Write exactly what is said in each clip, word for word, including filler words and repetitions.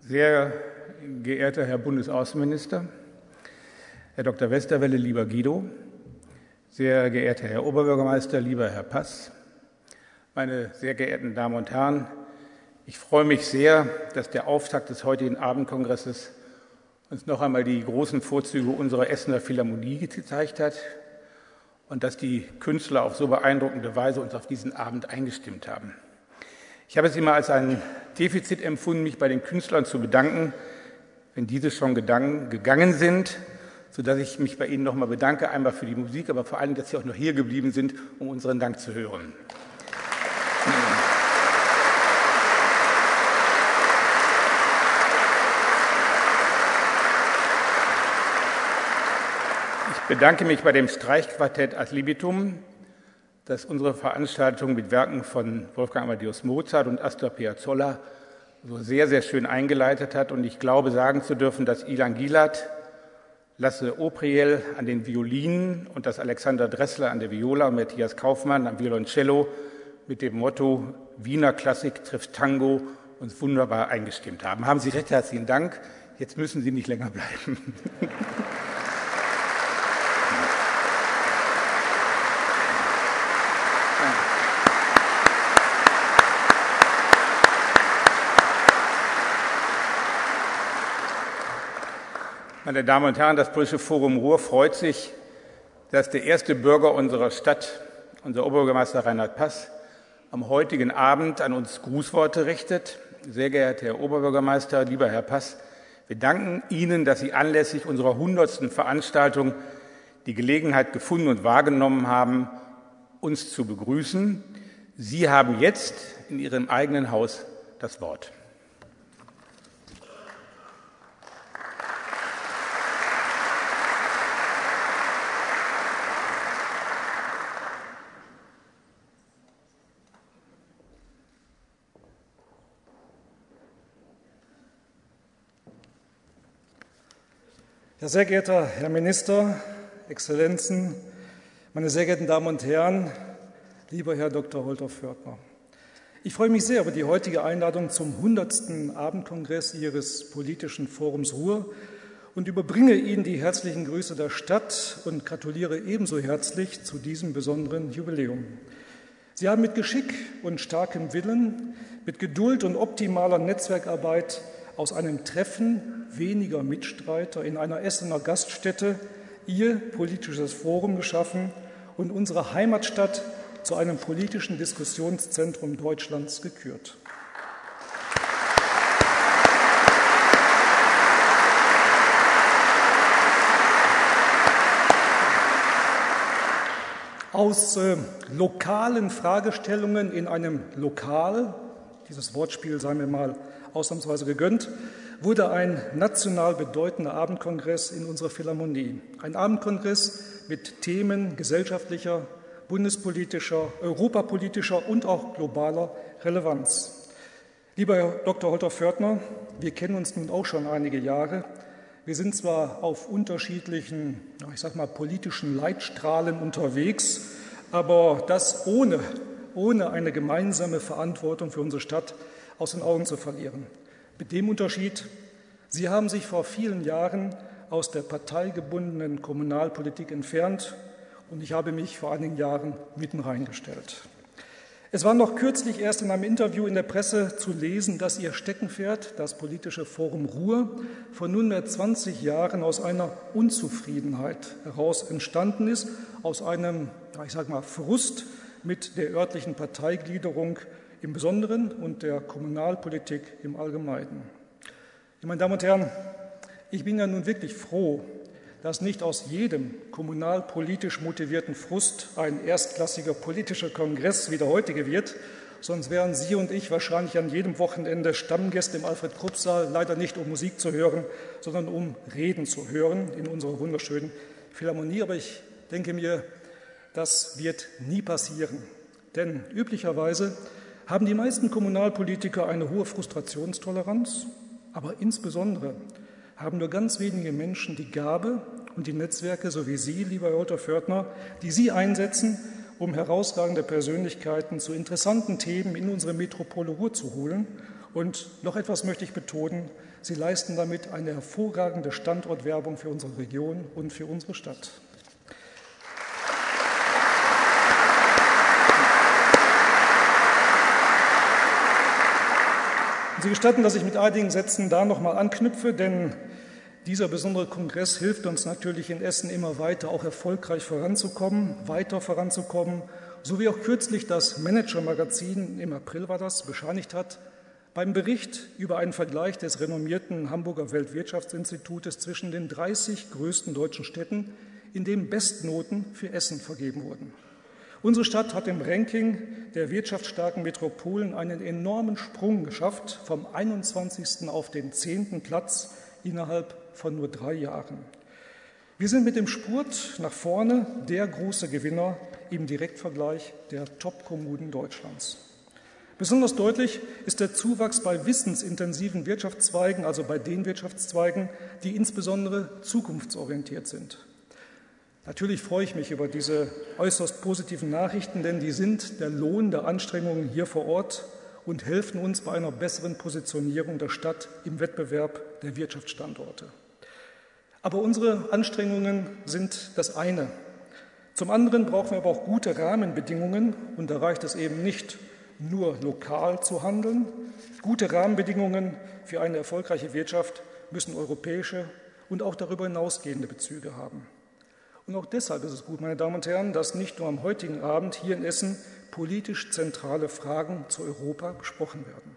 Sehr geehrter Herr Bundesaußenminister, Herr Doktor Westerwelle, lieber Guido, sehr geehrter Herr Oberbürgermeister, lieber Herr Paß, meine sehr geehrten Damen und Herren, ich freue mich sehr, dass der Auftakt des heutigen Abendkongresses uns noch einmal die großen Vorzüge unserer Essener Philharmonie gezeigt hat und dass die Künstler auf so beeindruckende Weise uns auf diesen Abend eingestimmt haben. Ich habe es immer als ein Defizit empfunden, mich bei den Künstlern zu bedanken, wenn diese schon gegangen sind, sodass ich mich bei Ihnen noch einmal bedanke, einmal für die Musik, aber vor allem, dass Sie auch noch hier geblieben sind, um unseren Dank zu hören. Ich bedanke mich bei dem Streichquartett Ad libitum, das unsere Veranstaltung mit Werken von Wolfgang Amadeus Mozart und Astor Piazzolla so sehr, sehr schön eingeleitet hat. Und ich glaube, sagen zu dürfen, dass Ilan Gilad, Lasse Opriel an den Violinen und dass Alexander Dressler an der Viola und Matthias Kaufmann am Violoncello mit dem Motto Wiener Klassik trifft Tango uns wunderbar eingestimmt haben. Haben Sie recht herzlichen Dank. Jetzt müssen Sie nicht länger bleiben. Meine Damen und Herren, das Politische Forum Ruhr freut sich, dass der erste Bürger unserer Stadt, unser Oberbürgermeister Reinhard Paß, am heutigen Abend an uns Grußworte richtet. Sehr geehrter Herr Oberbürgermeister, lieber Herr Paß, wir danken Ihnen, dass Sie anlässlich unserer hundertsten Veranstaltung die Gelegenheit gefunden und wahrgenommen haben, uns zu begrüßen. Sie haben jetzt in Ihrem eigenen Haus das Wort. Ja, sehr geehrter Herr Minister, Exzellenzen, meine sehr geehrten Damen und Herren, lieber Herr Doktor Holter-Fördner. Ich freue mich sehr über die heutige Einladung zum hundertsten Abendkongress Ihres Politischen Forums Ruhr und überbringe Ihnen die herzlichen Grüße der Stadt und gratuliere ebenso herzlich zu diesem besonderen Jubiläum. Sie haben mit Geschick und starkem Willen, mit Geduld und optimaler Netzwerkarbeit aus einem Treffen weniger Mitstreiter in einer Essener Gaststätte Ihr politisches Forum geschaffen und unsere Heimatstadt zu einem politischen Diskussionszentrum Deutschlands gekürt. Aus äh, lokalen Fragestellungen in einem Lokal, dieses Wortspiel sei mir mal ausnahmsweise gegönnt, wurde ein national bedeutender Abendkongress in unserer Philharmonie. Ein Abendkongress mit Themen gesellschaftlicher, bundespolitischer, europapolitischer und auch globaler Relevanz. Lieber Herr Doktor Holter-Fördner, wir kennen uns nun auch schon einige Jahre. Wir sind zwar auf unterschiedlichen, ich sag mal, politischen Leitstrahlen unterwegs, aber das ohne, ohne eine gemeinsame Verantwortung für unsere Stadt aus den Augen zu verlieren. Mit dem Unterschied, Sie haben sich vor vielen Jahren aus der parteigebundenen Kommunalpolitik entfernt und ich habe mich vor einigen Jahren mitten reingestellt. Es war noch kürzlich erst in einem Interview in der Presse zu lesen, dass Ihr Steckenpferd, das Politische Forum Ruhr, vor nunmehr zwanzig Jahren aus einer Unzufriedenheit heraus entstanden ist, aus einem, ich sage mal, Frust mit der örtlichen Parteigliederung im Besonderen und der Kommunalpolitik im Allgemeinen. Meine Damen und Herren, ich bin ja nun wirklich froh, dass nicht aus jedem kommunalpolitisch motivierten Frust ein erstklassiger politischer Kongress wie der heutige wird, sonst wären Sie und ich wahrscheinlich an jedem Wochenende Stammgäste im Alfred-Krupp-Saal, leider nicht um Musik zu hören, sondern um Reden zu hören in unserer wunderschönen Philharmonie. Aber ich denke mir, das wird nie passieren, denn üblicherweise haben die meisten Kommunalpolitiker eine hohe Frustrationstoleranz, aber insbesondere haben nur ganz wenige Menschen die Gabe und die Netzwerke, so wie Sie, lieber Herr Holter-Fördner, die Sie einsetzen, um herausragende Persönlichkeiten zu interessanten Themen in unsere Metropole Ruhr zu holen Und noch etwas möchte ich betonen, Sie leisten damit eine hervorragende Standortwerbung für unsere Region und für unsere Stadt. Sie gestatten, dass ich mit einigen Sätzen da nochmal anknüpfe, denn dieser besondere Kongress hilft uns natürlich in Essen immer weiter, auch erfolgreich voranzukommen, weiter voranzukommen, so wie auch kürzlich das Manager-Magazin, im April war das, bescheinigt hat, beim Bericht über einen Vergleich des renommierten Hamburger Weltwirtschaftsinstitutes zwischen den dreißig größten deutschen Städten, in dem Bestnoten für Essen vergeben wurden. Unsere Stadt hat im Ranking der wirtschaftsstarken Metropolen einen enormen Sprung geschafft, vom einundzwanzigsten auf den zehnten Platz innerhalb von nur drei Jahren. Wir sind mit dem Spurt nach vorne der große Gewinner im Direktvergleich der Top-Kommunen Deutschlands. Besonders deutlich ist der Zuwachs bei wissensintensiven Wirtschaftszweigen, also bei den Wirtschaftszweigen, die insbesondere zukunftsorientiert sind. Natürlich freue ich mich über diese äußerst positiven Nachrichten, denn die sind der Lohn der Anstrengungen hier vor Ort und helfen uns bei einer besseren Positionierung der Stadt im Wettbewerb der Wirtschaftsstandorte. Aber unsere Anstrengungen sind das eine. Zum anderen brauchen wir aber auch gute Rahmenbedingungen, und da reicht es eben nicht, nur lokal zu handeln. Gute Rahmenbedingungen für eine erfolgreiche Wirtschaft müssen europäische und auch darüber hinausgehende Bezüge haben. Und auch deshalb ist es gut, meine Damen und Herren, dass nicht nur am heutigen Abend hier in Essen politisch zentrale Fragen zu Europa besprochen werden.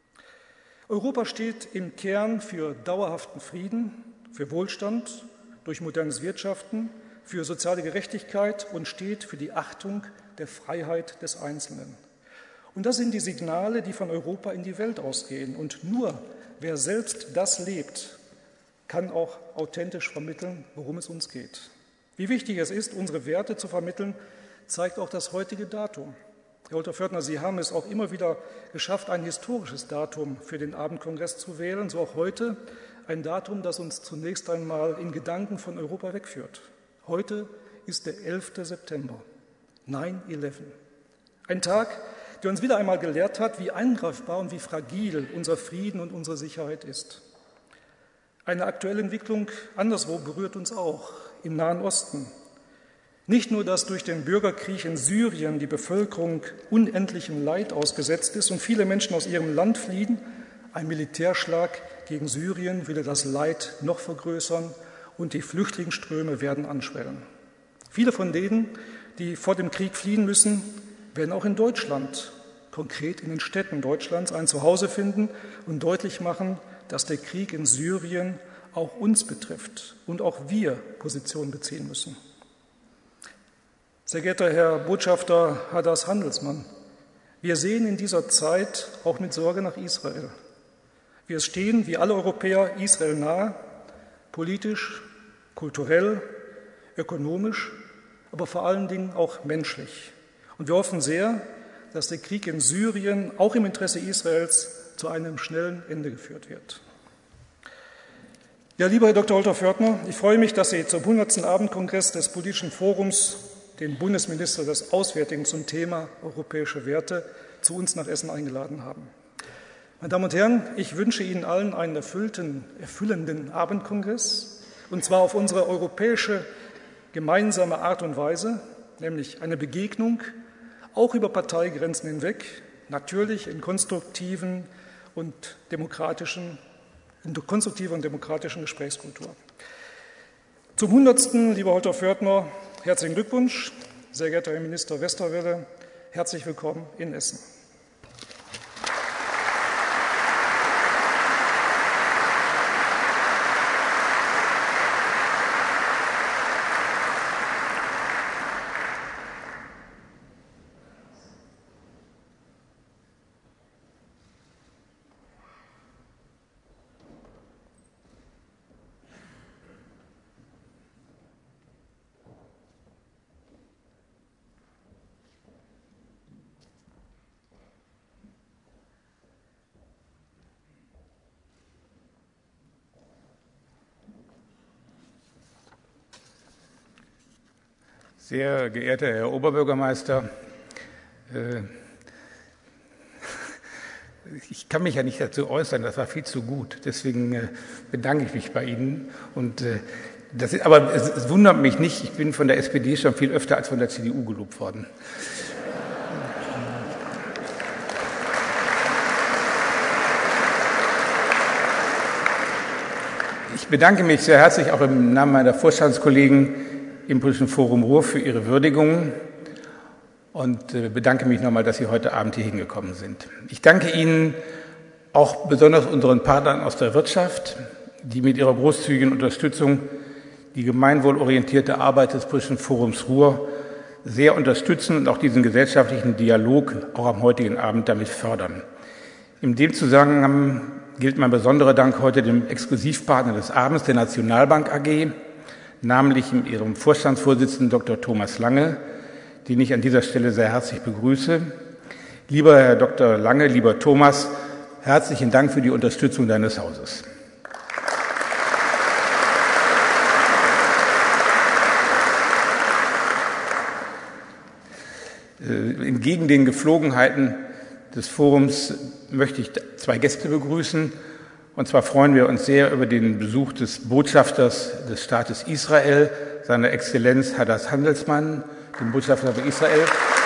Europa steht im Kern für dauerhaften Frieden, für Wohlstand, durch modernes Wirtschaften, für soziale Gerechtigkeit und steht für die Achtung der Freiheit des Einzelnen. Und das sind die Signale, die von Europa in die Welt ausgehen. Und nur wer selbst das lebt, kann auch authentisch vermitteln, worum es uns geht. Wie wichtig es ist, unsere Werte zu vermitteln, zeigt auch das heutige Datum. Herr Holter-Fördner, Sie haben es auch immer wieder geschafft, ein historisches Datum für den Abendkongress zu wählen, so auch heute ein Datum, das uns zunächst einmal in Gedanken von Europa wegführt. Heute ist der elfte September, neun elf. Ein Tag, der uns wieder einmal gelehrt hat, wie angreifbar und wie fragil unser Frieden und unsere Sicherheit ist. Eine aktuelle Entwicklung anderswo berührt uns auch, im Nahen Osten. Nicht nur, dass durch den Bürgerkrieg in Syrien die Bevölkerung unendlichem Leid ausgesetzt ist und viele Menschen aus ihrem Land fliehen, ein Militärschlag gegen Syrien würde das Leid noch vergrößern und die Flüchtlingsströme werden anschwellen. Viele von denen, die vor dem Krieg fliehen müssen, werden auch in Deutschland, konkret in den Städten Deutschlands, ein Zuhause finden und deutlich machen, dass der Krieg in Syrien auch uns betrifft und auch wir Position beziehen müssen. Sehr geehrter Herr Botschafter Hadas Handelsmann, wir sehen in dieser Zeit auch mit Sorge nach Israel. Wir stehen, wie alle Europäer, Israel nahe, politisch, kulturell, ökonomisch, aber vor allen Dingen auch menschlich. Und wir hoffen sehr, dass der Krieg in Syrien auch im Interesse Israels zu einem schnellen Ende geführt wird. Ja, lieber Herr Doktor Holter-Fördner, ich freue mich, dass Sie zum hundertsten Abendkongress des Politischen Forums den Bundesminister des Auswärtigen zum Thema europäische Werte zu uns nach Essen eingeladen haben. Meine Damen und Herren, ich wünsche Ihnen allen einen erfüllten, erfüllenden Abendkongress, und zwar auf unsere europäische gemeinsame Art und Weise, nämlich eine Begegnung auch über Parteigrenzen hinweg, natürlich in konstruktiven und demokratischen in konstruktiver und demokratischen Gesprächskultur. Zum hundertsten lieber Holter-Fördner, herzlichen Glückwunsch. Sehr geehrter Herr Minister Westerwelle, herzlich willkommen in Essen. Sehr geehrter Herr Oberbürgermeister, ich kann mich ja nicht dazu äußern, das war viel zu gut. Deswegen äh, bedanke ich mich bei Ihnen. Und, äh, das ist, aber es, es wundert mich nicht, ich bin von der S P D schon viel öfter als von der C D U gelobt worden. Ich bedanke mich sehr herzlich auch im Namen meiner Vorstandskollegen im Politischen Forum Ruhr für Ihre Würdigung und bedanke mich nochmal, dass Sie heute Abend hier hingekommen sind. Ich danke Ihnen auch besonders unseren Partnern aus der Wirtschaft, die mit ihrer großzügigen Unterstützung die gemeinwohlorientierte Arbeit des Politischen Forums Ruhr sehr unterstützen und auch diesen gesellschaftlichen Dialog auch am heutigen Abend damit fördern. In dem Zusammenhang gilt mein besonderer Dank heute dem Exklusivpartner des Abends, der Nationalbank A G, namentlich ihrem Vorstandsvorsitzenden Doktor Thomas Lange, den ich an dieser Stelle sehr herzlich begrüße. Lieber Herr Doktor Lange, lieber Thomas, herzlichen Dank für die Unterstützung deines Hauses. Entgegen den Gepflogenheiten des Forums möchte ich zwei Gäste begrüßen. Und zwar freuen wir uns sehr über den Besuch des Botschafters des Staates Israel, seiner Exzellenz Hadass Handelsmann, dem Botschafter für Israel.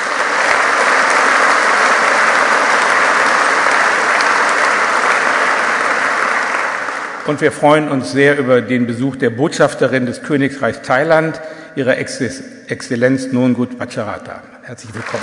Und wir freuen uns sehr über den Besuch der Botschafterin des Königreichs Thailand, ihrer Exzellenz Nongut Patcharata. Herzlich willkommen.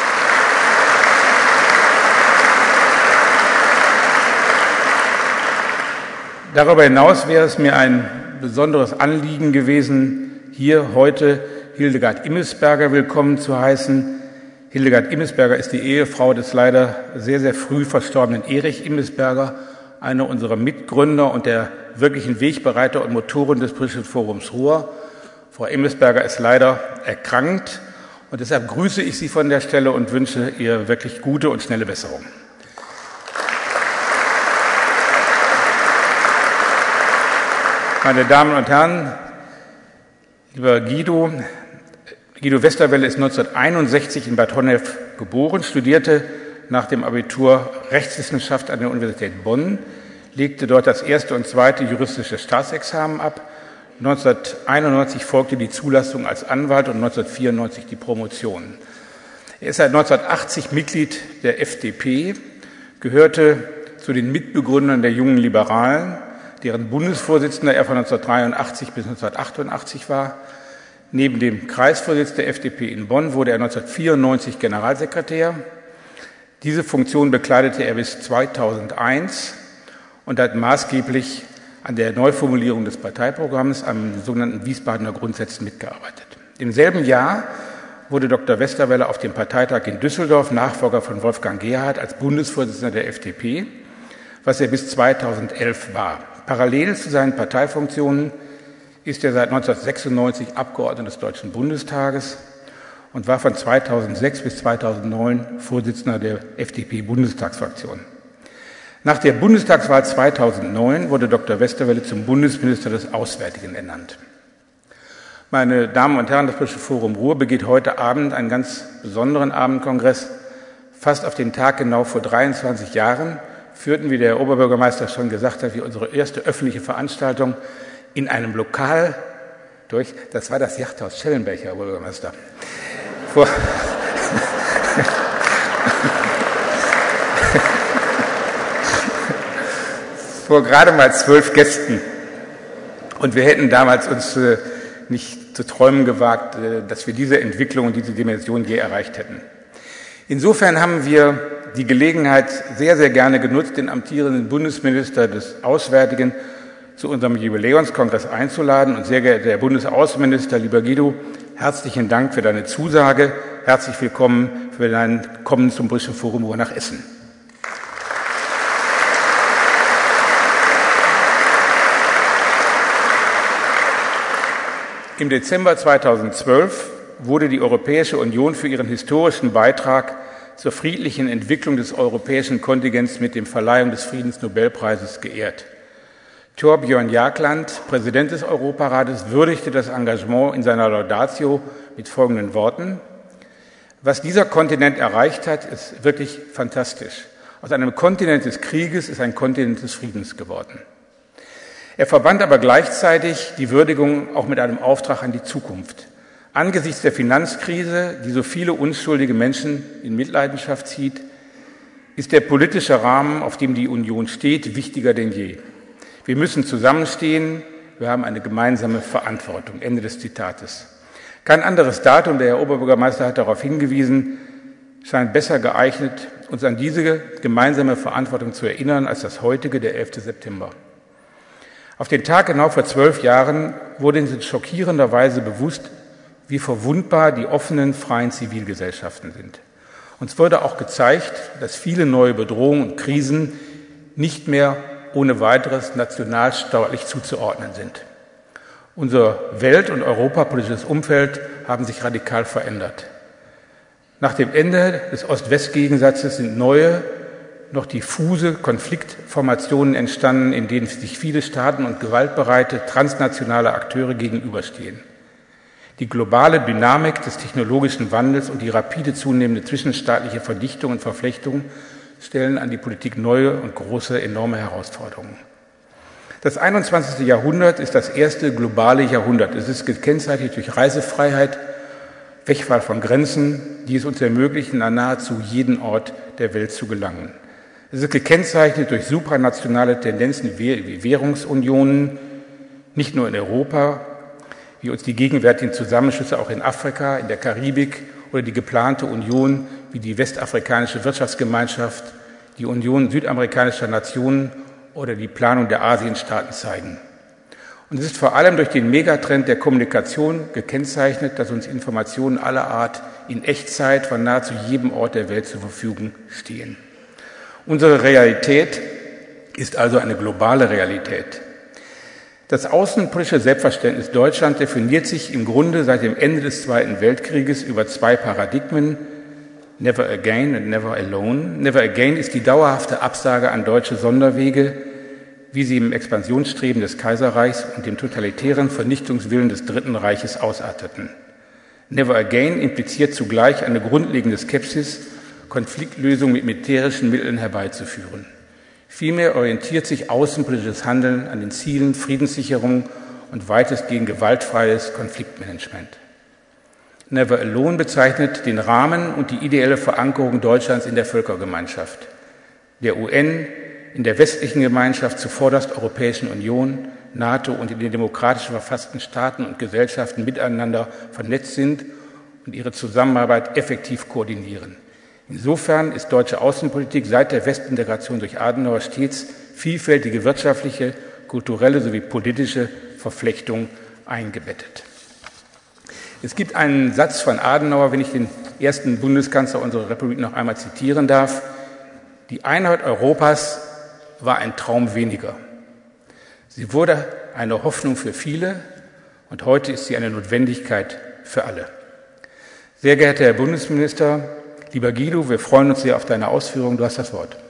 Darüber hinaus wäre es mir ein besonderes Anliegen gewesen, hier heute Hildegard Immelsberger willkommen zu heißen. Hildegard Immelsberger ist die Ehefrau des leider sehr, sehr früh verstorbenen Erich Immelsberger, einer unserer Mitgründer und der wirklichen Wegbereiter und Motoren des Politischen Forums Ruhr. Frau Immelsberger ist leider erkrankt und deshalb grüße ich Sie von der Stelle und wünsche ihr wirklich gute und schnelle Besserung. Meine Damen und Herren, lieber Guido, Guido Westerwelle ist neunzehnhunderteinundsechzig in Bad Honnef geboren, studierte nach dem Abitur Rechtswissenschaft an der Universität Bonn, legte dort das erste und zweite juristische Staatsexamen ab. neunzehnhunderteinundneunzig folgte die Zulassung als Anwalt und neunzehnhundertvierundneunzig die Promotion. Er ist seit neunzehnhundertachtzig Mitglied der F D P, gehörte zu den Mitbegründern der Jungen Liberalen, deren Bundesvorsitzender er von neunzehnhundertdreiundachtzig bis neunzehnhundertachtundachtzig war. Neben dem Kreisvorsitz der F D P in Bonn wurde er neunzehnhundertvierundneunzig Generalsekretär. Diese Funktion bekleidete er bis zweitausendeins und hat maßgeblich an der Neuformulierung des Parteiprogramms, am sogenannten Wiesbadener Grundsätzen mitgearbeitet. Im selben Jahr wurde Doktor Westerwelle auf dem Parteitag in Düsseldorf Nachfolger von Wolfgang Gerhardt als Bundesvorsitzender der F D P, was er bis zweitausendelf war. Parallel zu seinen Parteifunktionen ist er seit neunzehnhundertsechsundneunzig Abgeordneter des Deutschen Bundestages und war von zweitausendsechs bis zweitausendneun Vorsitzender der F D P-Bundestagsfraktion. Nach der Bundestagswahl zweitausendneun wurde Doktor Westerwelle zum Bundesminister des Auswärtigen ernannt. Meine Damen und Herren, das Politische Forum Ruhr begeht heute Abend einen ganz besonderen Abendkongress. Fast auf den Tag genau vor dreiundzwanzig Jahren führten, wie der Oberbürgermeister schon gesagt hat, wir unsere erste öffentliche Veranstaltung in einem Lokal durch. Das war das Yachthaus Schellenberg, Herr Oberbürgermeister. Vor, vor gerade mal zwölf Gästen. Und wir hätten damals uns äh, nicht zu träumen gewagt, äh, dass wir diese Entwicklung und diese Dimension je erreicht hätten. Insofern haben wir die Gelegenheit sehr, sehr gerne genutzt, den amtierenden Bundesminister des Auswärtigen zu unserem Jubiläumskongress einzuladen. Und sehr geehrter Herr Bundesaußenminister, lieber Guido, herzlichen Dank für deine Zusage. Herzlich willkommen für dein Kommen zum Politischen Forum Ruhr nach Essen. Im Dezember zweitausendzwölf wurde die Europäische Union für ihren historischen Beitrag zur friedlichen Entwicklung des europäischen Kontinents mit dem Verleihung des Friedensnobelpreises geehrt. Thorbjörn Jagland, Präsident des Europarates, würdigte das Engagement in seiner Laudatio mit folgenden Worten: Was dieser Kontinent erreicht hat, ist wirklich fantastisch. Aus einem Kontinent des Krieges ist ein Kontinent des Friedens geworden. Er verband aber gleichzeitig die Würdigung auch mit einem Auftrag an die Zukunft. Angesichts der Finanzkrise, die so viele unschuldige Menschen in Mitleidenschaft zieht, ist der politische Rahmen, auf dem die Union steht, wichtiger denn je. Wir müssen zusammenstehen, wir haben eine gemeinsame Verantwortung. Ende des Zitates. Kein anderes Datum, der Herr Oberbürgermeister hat darauf hingewiesen, scheint besser geeignet, uns an diese gemeinsame Verantwortung zu erinnern, als das heutige, der elfte September. Auf den Tag genau vor zwölf Jahren wurde uns in schockierender Weise bewusst, wie verwundbar die offenen, freien Zivilgesellschaften sind. Uns wurde auch gezeigt, dass viele neue Bedrohungen und Krisen nicht mehr ohne weiteres nationalstaatlich zuzuordnen sind. Unser welt- und europapolitisches Umfeld haben sich radikal verändert. Nach dem Ende des Ost-West-Gegensatzes sind neue, noch diffuse Konfliktformationen entstanden, in denen sich viele Staaten und gewaltbereite transnationale Akteure gegenüberstehen. Die globale Dynamik des technologischen Wandels und die rapide zunehmende zwischenstaatliche Verdichtung und Verflechtung stellen an die Politik neue und große, enorme Herausforderungen. Das einundzwanzigste Jahrhundert ist das erste globale Jahrhundert. Es ist gekennzeichnet durch Reisefreiheit, Wegfall von Grenzen, die es uns ermöglichen, an nahezu jeden Ort der Welt zu gelangen. Es ist gekennzeichnet durch supranationale Tendenzen wie Währungsunionen, nicht nur in Europa, wie uns die gegenwärtigen Zusammenschlüsse auch in Afrika, in der Karibik oder die geplante Union wie die Westafrikanische Wirtschaftsgemeinschaft, die Union südamerikanischer Nationen oder die Planung der Asienstaaten zeigen. Und es ist vor allem durch den Megatrend der Kommunikation gekennzeichnet, dass uns Informationen aller Art in Echtzeit von nahezu jedem Ort der Welt zur Verfügung stehen. Unsere Realität ist also eine globale Realität. Das außenpolitische Selbstverständnis Deutschlands definiert sich im Grunde seit dem Ende des Zweiten Weltkrieges über zwei Paradigmen, Never Again und Never Alone. Never Again ist die dauerhafte Absage an deutsche Sonderwege, wie sie im Expansionsstreben des Kaiserreichs und dem totalitären Vernichtungswillen des Dritten Reiches ausarteten. Never Again impliziert zugleich eine grundlegende Skepsis, Konfliktlösung mit militärischen Mitteln herbeizuführen. Vielmehr orientiert sich außenpolitisches Handeln an den Zielen Friedenssicherung und weitestgehend gewaltfreies Konfliktmanagement. Never Alone bezeichnet den Rahmen und die ideelle Verankerung Deutschlands in der Völkergemeinschaft, der U N, in der westlichen Gemeinschaft zuvorderst Europäischen Union, NATO und in den demokratisch verfassten Staaten und Gesellschaften miteinander vernetzt sind und ihre Zusammenarbeit effektiv koordinieren. Insofern ist deutsche Außenpolitik seit der Westintegration durch Adenauer stets vielfältige wirtschaftliche, kulturelle sowie politische Verflechtungen eingebettet. Es gibt einen Satz von Adenauer, wenn ich den ersten Bundeskanzler unserer Republik noch einmal zitieren darf: Die Einheit Europas war ein Traum weniger. Sie wurde eine Hoffnung für viele und heute ist sie eine Notwendigkeit für alle. Sehr geehrter Herr Bundesminister, lieber Guido, wir freuen uns sehr auf deine Ausführungen. Du hast das Wort.